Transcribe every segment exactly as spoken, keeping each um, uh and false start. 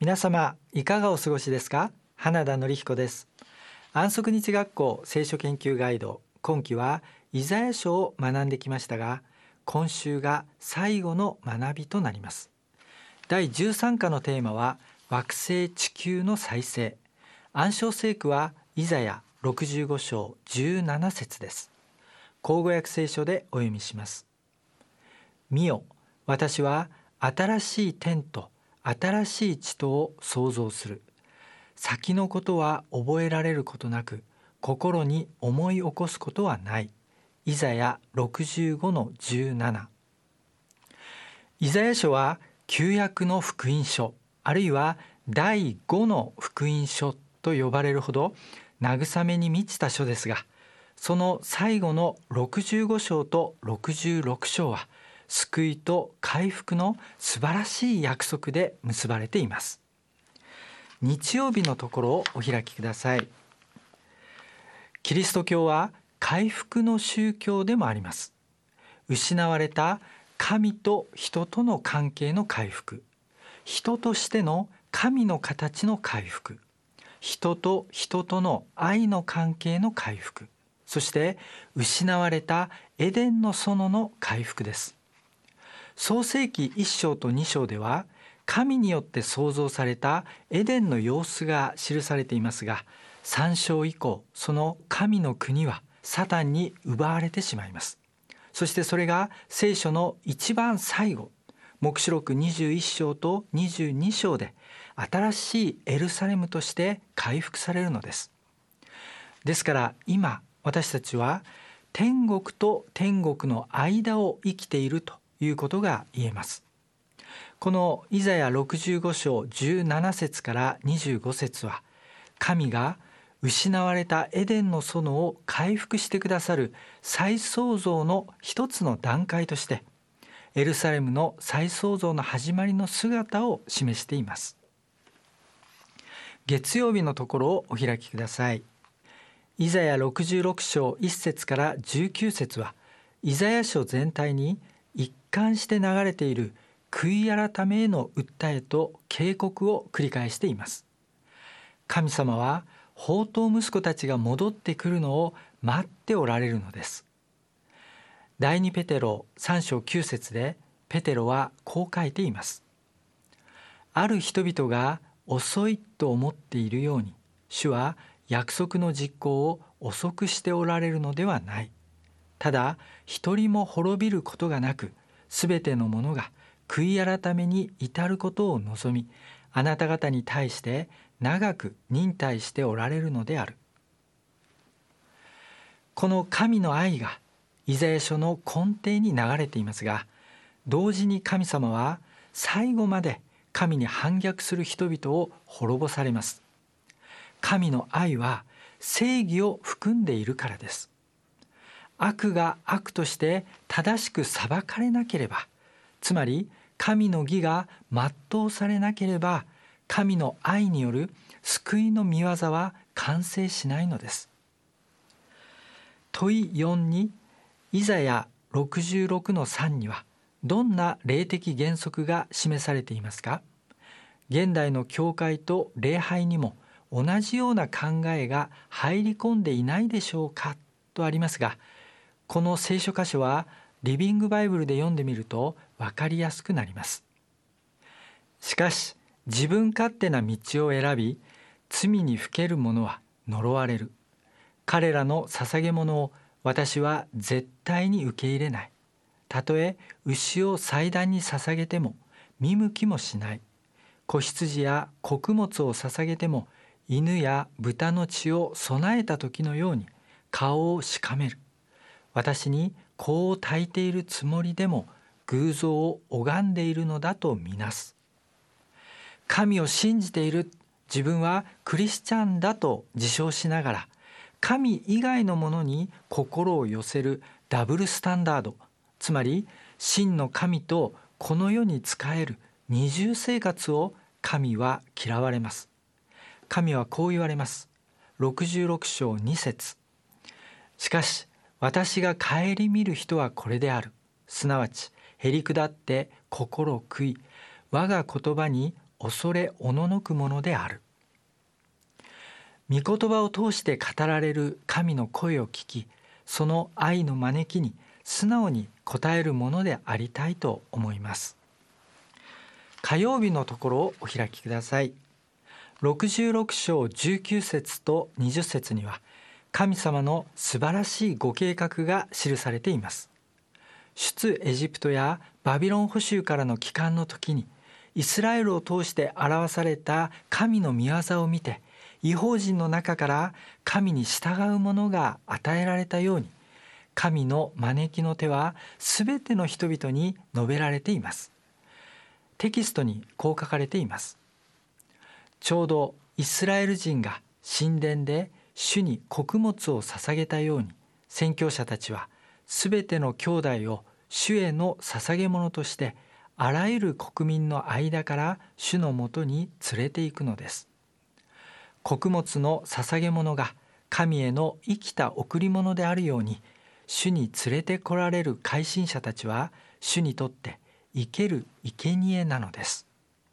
皆様いかがお過ごしですか？花田典彦です。安息日学校聖書研究ガイド、今期はイザヤ書を学んできましたが、今週が最後の学びとなります。だいじゅうさん課のテーマは惑星地球の再生。暗唱聖句はイザヤろくじゅうご章じゅうなな節です。口語訳聖書でお読みします。見よ、私は新しい天と新しい地とを創造する。先のことは覚えられることなく、心に思い起こすことはない。イザヤろくじゅうごのじゅうなな。イザヤ書は旧約の福音書、あるいはだいごの福音書と呼ばれるほど慰めに満ちた書ですが、その最後のろくじゅうご章とろくじゅうろく章は救いと回復の素晴らしい約束で結ばれています。日曜日のところをお開きください。キリスト教は回復の宗教でもあります。失われた神と人との関係の回復、人としての神の形の回復、人と人との愛の関係の回復、そして失われたエデンの園の回復です。創世記いち章とに章では神によって創造されたエデンの様子が記されていますが、さん章以降その神の国はサタンに奪われてしまいます。そしてそれが聖書の一番最後、黙示録にじゅういち章とにじゅうに章で新しいエルサレムとして回復されるのです。ですから今私たちは天国と天国の間を生きているということが言えます。このイザヤろくじゅうご章じゅうなな節からにじゅうご節は、神が失われたエデンの園を回復してくださる再創造の一つの段階として、エルサレムの再創造の始まりの姿を示しています。月曜日のところをお開きください。イザヤろくじゅうろく章いち節からじゅうきゅう節は、イザヤ書全体に一貫して流れている悔い改めへの訴えと警告を繰り返しています。神様は放蕩息子たちが戻ってくるのを待っておられるのです。第二ペテロさん章きゅう節でペテロはこう書いています。ある人々が遅いと思っているように、主は約束の実行を遅くしておられるのではない。ただ一人も滅びることがなく、すべてのものが悔い改めに至ることを望み、あなた方に対して長く忍耐しておられるのである。この神の愛がイザヤ書の根底に流れていますが、同時に神様は最後まで神に反逆する人々を滅ぼされます。神の愛は正義を含んでいるからです。悪が悪として正しく裁かれなければ、つまり神の義が全うされなければ、神の愛による救いの御業は完成しないのです。問いよんにイザヤろくじゅうろくのさんにはどんな霊的原則が示されていますか？現代の教会と礼拝にも同じような考えが入り込んでいないでしょうかとありますが、この聖書箇所はリビングバイブルで読んでみると分かりやすくなります。しかし自分勝手な道を選び罪にふける者は呪われる。彼らの捧げ物を私は絶対に受け入れない。たとえ牛を祭壇に捧げても見向きもしない。子羊や穀物を捧げても犬や豚の血を備えた時のように顔をしかめる。私に香を焚いているつもりでも偶像を拝んでいるのだとみなす。神を信じている、自分はクリスチャンだと自称しながら、神以外のものに心を寄せるダブルスタンダード、つまり真の神とこの世に仕える二重生活を神は嫌われます。神はこう言われます。ろくじゅうろく章に節。しかし私が顧みる人はこれである。すなわちへりくだって心を食い、我が言葉に恐れおののくものである。御言葉を通して語られる神の声を聞き、その愛の招きに素直に応えるものでありたいと思います。火曜日のところをお開きください。ろくじゅうろく章じゅうきゅう節とにじゅう節には、神様の素晴らしいご計画が記されています。出エジプトやバビロン捕囚からの帰還の時に、イスラエルを通して表された神の御業を見て、異邦人の中から神に従う者が与えられたように、神の招きの手はすべての人々に述べられています。テキストにこう書かれています。ちょうどイスラエル人が神殿で主に穀物を捧げたように、宣教者たちはすべての兄弟を主への捧げ物として、あらゆる国民の間から主のもとに連れて行くのです。穀物の捧げ物が神への生きた贈り物であるように、主に連れて来られる改信者たちは主にとって生ける生贄なのです。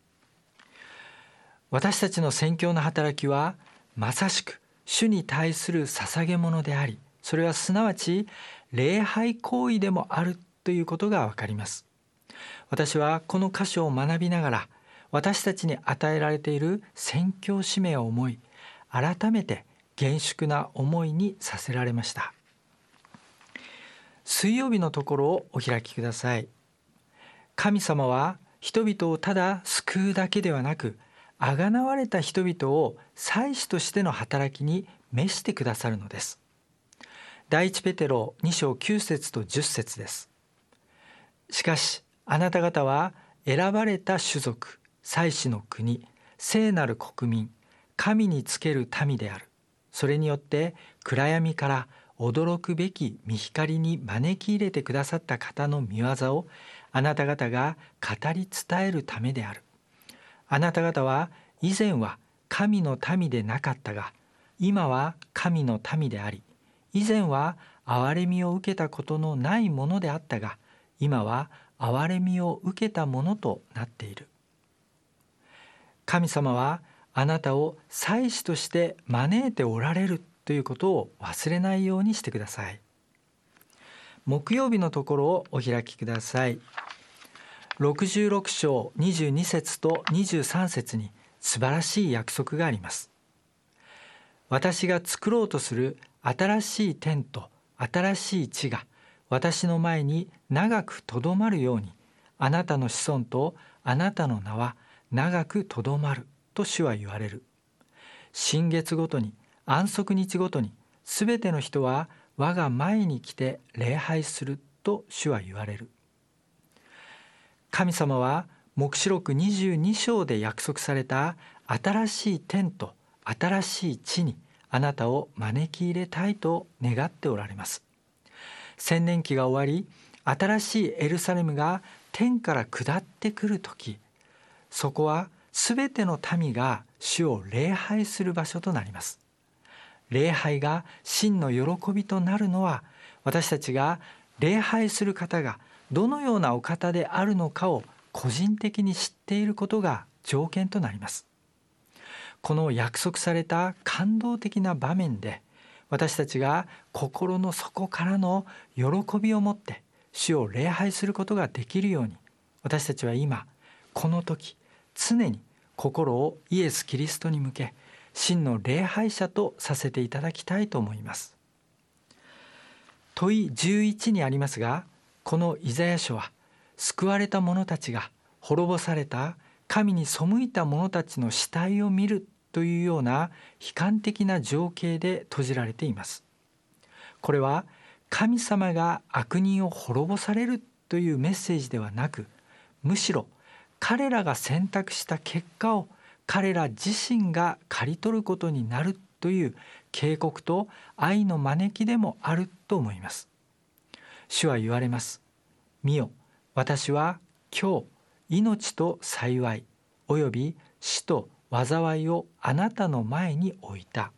私たちの宣教の働きはまさしく主に対する捧げ物であり、それはすなわち礼拝行為でもあるということがわかります。私はこの箇所を学びながら、私たちに与えられている宣教使命を思い、改めて厳粛な思いにさせられました。水曜日のところをお開きください。神様は人々をただ救うだけではなく、あがなわれた人々を祭司としての働きに召してくださるのです。第一ペテロに章きゅう節とじゅっ節です。しかしあなた方は選ばれた種族、祭司の国、聖なる国民、神につける民である。それによって暗闇から驚くべき御光に招き入れてくださった方の御業をあなた方が語り伝えるためである。あなた方は以前は神の民でなかったが、今は神の民であり、以前は憐れみを受けたことのないものであったが、今は憐れみを受けたものとなっている。神様はあなたを祭司として招いておられるということを忘れないようにしてください。木曜日のところをお開きください。ろくじゅうろく章にじゅうに節とにじゅうさん節に素晴らしい約束があります。私が作ろうとする新しい天と新しい地が私の前に長くとどまるように、あなたの子孫とあなたの名は長くとどまると主は言われる。新月ごとに安息日ごとにすべての人は我が前に来て礼拝すると主は言われる。神様は黙示録にじゅうに章で約束された新しい天と新しい地にあなたを招き入れたいと願っておられます。千年期が終わり、新しいエルサレムが天から下ってくるとき、そこはすべての民が主を礼拝する場所となります。礼拝が真の喜びとなるのは、私たちが礼拝する方がどのようなお方であるのかを個人的に知っていることが条件となります。この約束された感動的な場面で、私たちが心の底からの喜びを持って主を礼拝することができるように、私たちは今この時常に心をイエス・キリストに向け、真の礼拝者とさせていただきたいと思います。問いじゅういちにありますが、このイザヤ書は救われた者たちが滅ぼされた神に背いた者たちの死体を見るというような悲観的な情景で閉じられています。これは神様が悪人を滅ぼされるというメッセージではなく、むしろ彼らが選択した結果を彼ら自身が刈り取ることになるという警告と愛の招きでもあると思います。主は言われます。見よ、私は今日命と幸いおよび死と災いをあなたの前に置いた。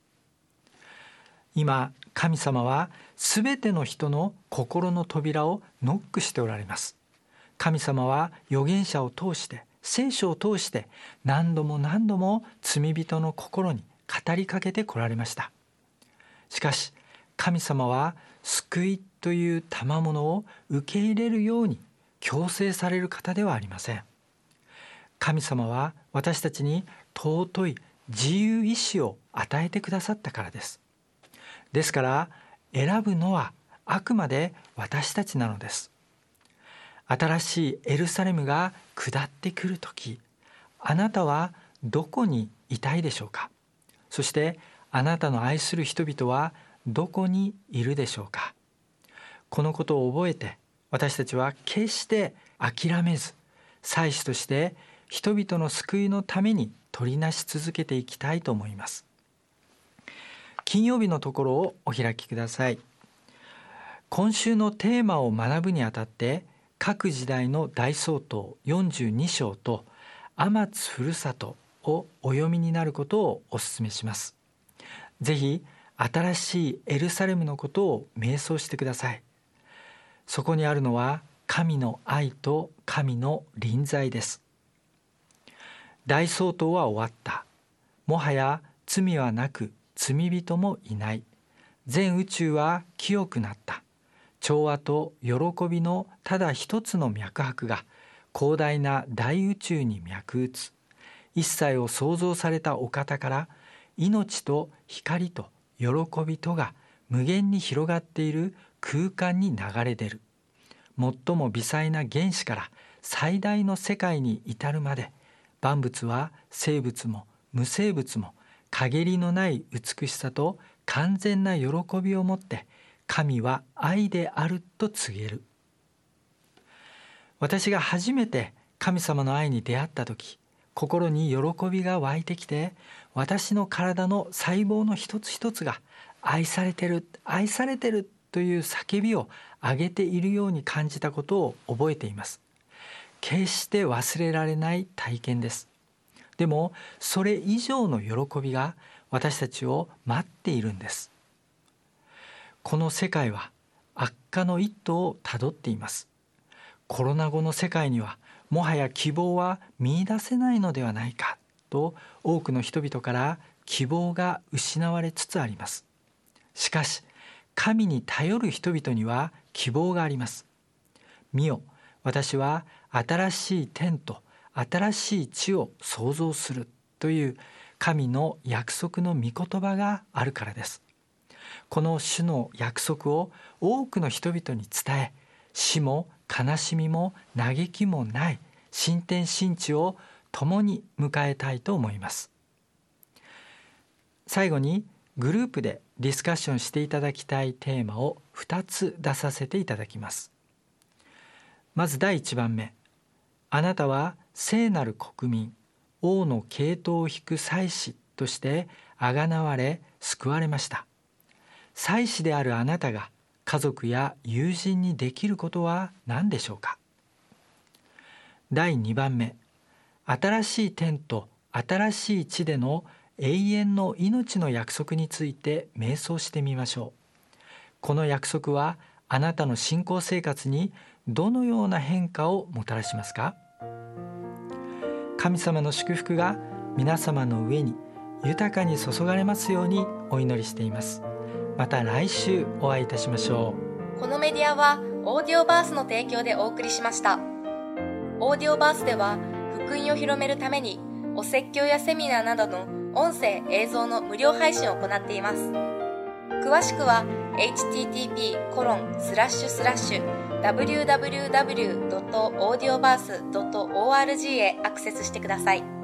今神様はすべての人の心の扉をノックしておられます。神様は預言者を通して聖書を通して何度も何度も罪人の心に語りかけてこられました。しかし神様は救いという賜物を受け入れるように強制される方ではありません。神様は私たちに尊い自由意志を与えてくださったからです。ですから選ぶのはあくまで私たちなのです。新しいエルサレムが下ってくるとき、あなたはどこにいたいでしょうか。そしてあなたの愛する人々はどこにいるでしょうか。このことを覚えて、私たちは決して諦めず、祭司として人々の救いのために取りなし続けていきたいと思います。金曜日のところをお開きください。今週のテーマを学ぶにあたって、各時代の大総統よんじゅうに章と天津ふるさとをお読みになることをお勧めします。ぜひ新しいエルサレムのことを瞑想してください。そこにあるのは神の愛と神の臨在です。大総統は終わった。もはや罪はなく罪人もいない。全宇宙は清くなった。調和と喜びのただ一つの脈拍が広大な大宇宙に脈打つ。一切を創造されたお方から命と光と喜びとが無限に広がっている空間に流れ出る。最も微細な原子から最大の世界に至るまで、万物は生物も無生物も陰りのない美しさと完全な喜びをもって神は愛であると告げる。私が初めて神様の愛に出会った時、心に喜びが湧いてきて、私の体の細胞の一つ一つが愛されてる、愛されてるという叫びを上げているように感じたことを覚えています。決して忘れられない体験です。でもそれ以上の喜びが私たちを待っているんです。この世界は悪化の一途をたどっています。コロナ後の世界にはもはや希望は見出せないのではないかと多くの人々から希望が失われつつあります。しかし神に頼る人々には希望があります。見よ、私は新しい天と新しい地を創造するという神の約束の御言葉があるからです。この主の約束を多くの人々に伝え、死も悲しみも嘆きもない新天新地を共に迎えたいと思います。最後にグループでディスカッションしていただきたいテーマをふたつ出させていただきます。まずだいいちばんめ、あなたは聖なる国民、王の系統を引く祭司としてあがなわれ救われました。祭司であるあなたが家族や友人にできることは何でしょうか。だいにばんめ、新しい天と新しい地での永遠の命の約束について瞑想してみましょう。この約束はあなたの信仰生活にどのような変化をもたらしますか。神様の祝福が皆様の上に豊かに注がれますようにお祈りしています。また来週お会いいたしましょう。このメディアはオーディオバースの提供でお送りしました。オーディオバースでは福音を広めるためにお説教やセミナーなどの音声映像の無料配信を行っています。詳しくは エイチティーティーピーコロンスラッシュスラッシュダブリューダブリューダブリュードットオーディオバースドットオーアールジー へアクセスしてください。